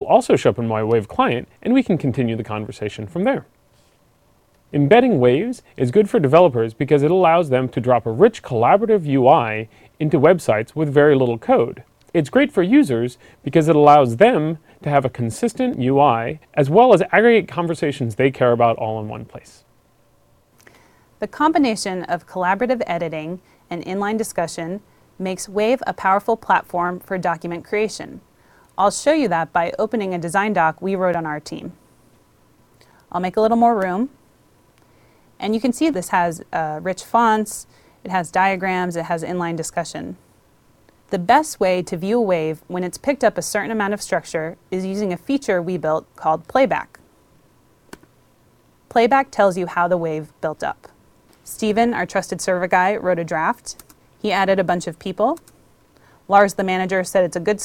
also show up in my Wave client, and we can continue the conversation from there. Embedding waves is good for developers because it allows them to drop a rich collaborative UI into websites with very little code. It's great for users because it allows them to have a consistent UI as well as aggregate conversations they care about all in one place. The combination of collaborative editing and inline discussion makes Wave a powerful platform for document creation. I'll show you that by opening a design doc we wrote on our team. I'll make a little more room. And you can see this has rich fonts, it has diagrams, it has inline discussion. The best way to view a wave when it's picked up a certain amount of structure is using a feature we built called Playback. Playback tells you how the wave built up. Steven, our trusted server guy, wrote a draft. He added a bunch of people. Lars, the manager, said it's a good